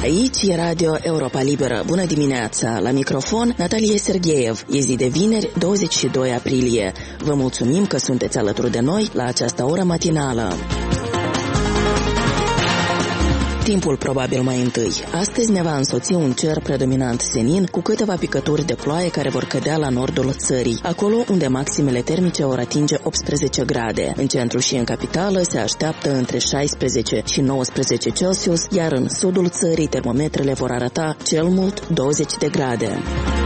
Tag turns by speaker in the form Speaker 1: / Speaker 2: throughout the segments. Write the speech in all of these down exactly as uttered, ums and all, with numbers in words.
Speaker 1: Aici e Radio Europa Liberă. Bună dimineața! La microfon, Natalie Sergeev. E zi de vineri, douăzeci și doi aprilie. Vă mulțumim că sunteți alături de noi la această oră matinală. Timpul probabil mai întâi. Astăzi ne va însoți un cer predominant senin cu câteva picături de ploaie care vor cădea la nordul țării, acolo unde maximele termice vor atinge optsprezece grade. În centru și în capitală se așteaptă între șaisprezece și nouăsprezece Celsius, iar în sudul țării termometrele vor arăta cel mult douăzeci de grade.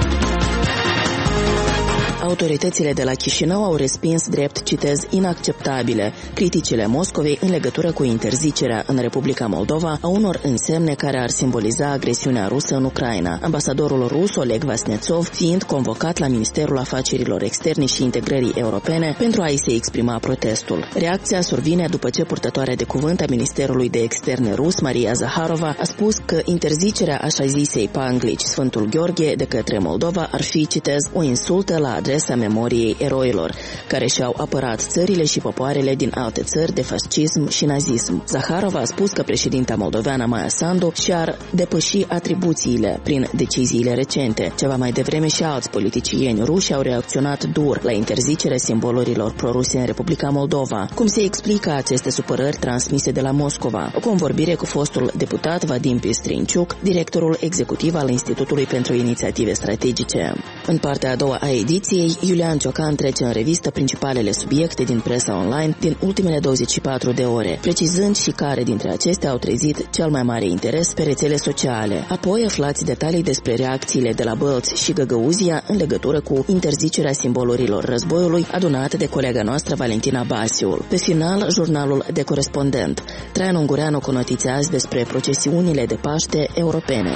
Speaker 1: Autoritățile de la Chișinău au respins drept, citez, inacceptabile criticile Moscovei în legătură cu interzicerea în Republica Moldova a unor însemne care ar simboliza agresiunea rusă în Ucraina. Ambasadorul rus Oleg Vasnetsov fiind convocat la Ministerul Afacerilor Externe și Integrării Europene pentru a-i se exprima protestul. Reacția survine după ce purtătoarea de cuvânt a Ministerului de Externe rus, Maria Zaharova, a spus că interzicerea așa zisei panglici Sfântul Gheorghe de către Moldova ar fi, citez, o insultă la adresa memoriei eroilor, care și-au apărat țările și popoarele din alte țări de fascism și nazism. Zaharova a spus că președinta moldoveană Maia Sandu și-ar depăși atribuțiile prin deciziile recente. Ceva mai devreme și alți politicieni ruși au reacționat dur la interzicerea simbolurilor proruse în Republica Moldova. Cum se explică aceste supărări transmise de la Moscova? O convorbire cu fostul deputat Vadim Pistrinciuc, directorul executiv al Institutului pentru Inițiative Strategice. În partea a doua a ediției, Iulian Ciocan trece în revistă principalele subiecte din presa online din ultimele douăzeci și patru de ore, precizând și care dintre acestea au trezit cel mai mare interes pe rețele sociale. Apoi aflați detalii despre reacțiile de la Bălți și Găgăuzia în legătură cu interzicerea simbolurilor războiului adunate de colega noastră Valentina Basiul. Pe final, jurnalul de corespondent. Traian Ungureanu cu notițe azi despre procesiunile de Paște europene.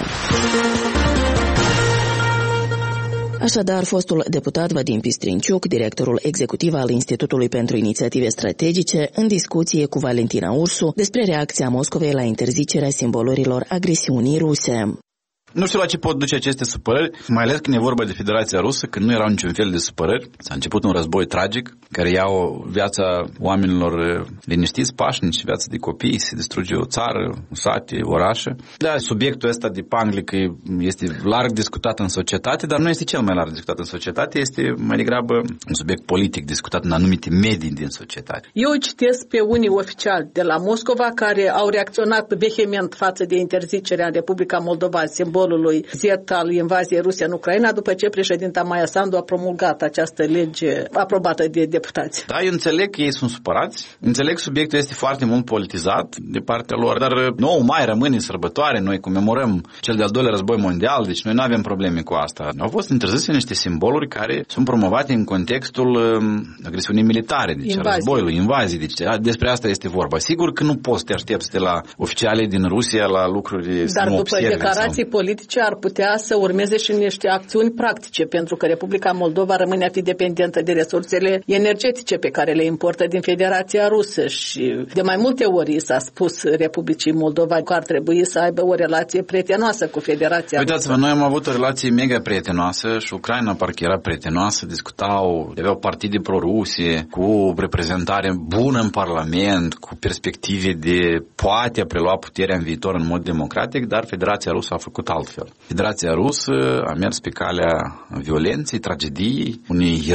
Speaker 1: Așadar, fostul deputat Vadim Pistrinciuc, directorul executiv al Institutului pentru Inițiative Strategice, în discuție cu Valentina Ursu despre reacția Moscovei la interzicerea simbolurilor agresiunii ruse.
Speaker 2: Nu știu la ce pot duce aceste supărări, mai ales când e vorba de Federația Rusă, când nu erau niciun fel de supărări. S-a început un război tragic, care iau viața oamenilor liniștiți, pașnici, viața de copii, se distruge o țară, sate, orașe. Da, subiectul ăsta de panglică este larg discutat în societate, dar nu este cel mai larg discutat în societate, este mai degrabă un subiect politic discutat în anumite medii din societate.
Speaker 3: Eu citesc pe unii oficiali de la Moscova care au reacționat vehement față de interzicerea în Republica Moldova, simbol Z al invaziei Rusiei în Ucraina, după ce președinta Maia Sandu a promulgat această lege aprobată de deputați.
Speaker 2: Da, eu înțeleg că ei sunt supărați, înțeleg că subiectul este foarte mult politizat de partea lor, dar nouă mai rămâne sărbătoare, noi comemorăm cel de-al doilea război mondial, deci noi nu avem probleme cu asta. Au fost interzise niște simboluri care sunt promovate în contextul um, agresiunii militare, deci invazie. Războiului, invazii, deci despre asta este vorba. Sigur că nu poți să te aștepți de la oficialii din Rusia la lucruri.
Speaker 3: Dar după declarații sau... politice ar putea să urmeze și niște acțiuni practice, pentru că Republica Moldova rămâne a fi dependentă de resursele energetice pe care le importă din Federația Rusă și de mai multe ori s-a spus Republicii Moldova că ar trebui să aibă o relație prietenoasă cu Federația Rusă.
Speaker 2: Uitați-vă, noi am avut o relație mega prietenoasă și Ucraina parcă era prietenoasă, discutau, aveau partide pro-rusie, cu reprezentare bună în Parlament, cu perspective de poate a prelua puterea în viitor în mod democratic, dar Federația Rusă a făcut altfel. Federația Rusă a mers pe calea violenței, tragediei, unei